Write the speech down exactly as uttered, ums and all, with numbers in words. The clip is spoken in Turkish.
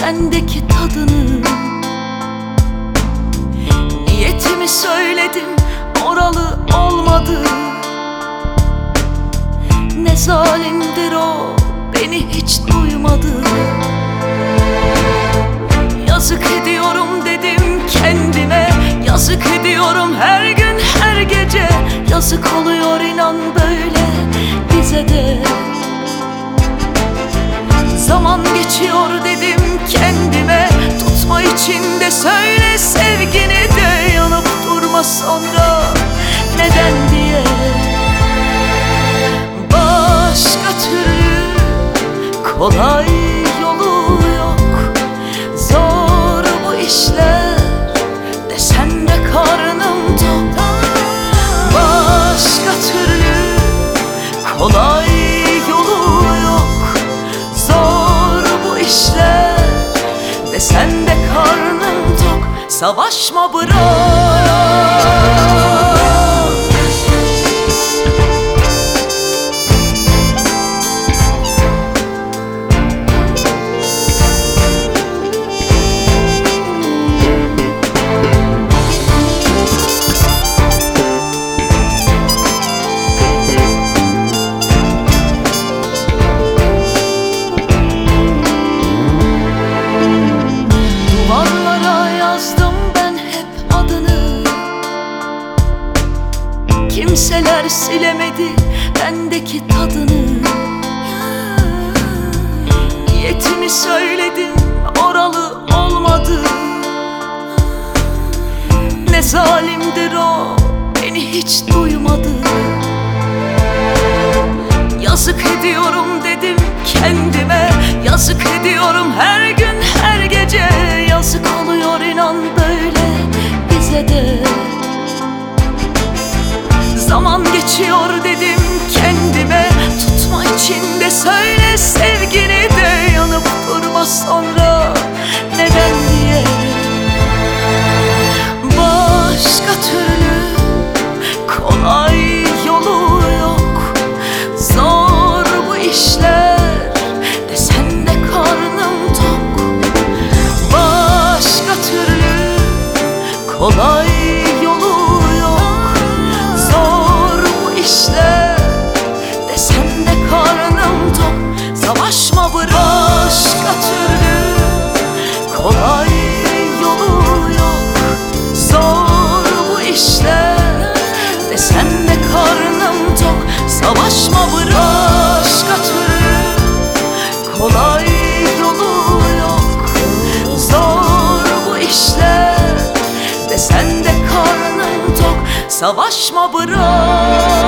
sendeki tadını. Niyetimi söyledim, oralı olmadı. Ne zalimdir o, beni hiç duymadı. Yazık ediyorum dedim kendime, yazık ediyorum her gün her gece. Yazık oluyor inan böyle bize de. Zaman geçiyor dedim kendime, tutma içinde söyle sevgini de. Yanıp durma sonra neden diye. Başka türlü kolay yolu yok. Zor bu işler, desen de karnım tok. Başka türlü kolay yolu yok. Zor bu işler, desen de karnım tok. Savaşma bırak. Kimseler silemedi bendeki tadını. Niyetimi söyledim, oralı olmadı. Ne zalimdir o, beni hiç duymadı. Yazık ediyorum dedim kendime, yazık ediyorum her gün her gece. Yazık oluyor inan böyle bize de. Zaman geçiyor dedim kendime, tutma içinde söyle sevgini de. Yanıp durma sonra neden diye. Başka türlü kolay yolu yok. Zor bu işler, desen de karnım tok. Başka türlü kolay yolu yok. Zor bu işler, desen de karnım tok. Savaşma bırak. Başka türlü kolay yolu yok. Zor bu işler, desen de karnım tok. Savaşma bırak. Başka türlü kolay yolu yok. Zor bu işler, desen de karnım tok. Savaşma bırak.